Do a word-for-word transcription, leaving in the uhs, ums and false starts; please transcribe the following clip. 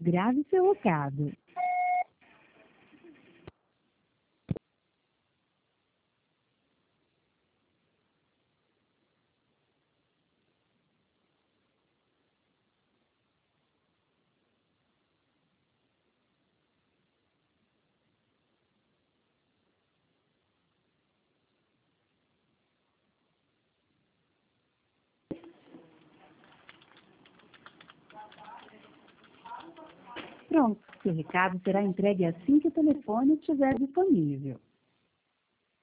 grave seu recado. Pronto, seu recado será entregue assim que o telefone estiver disponível.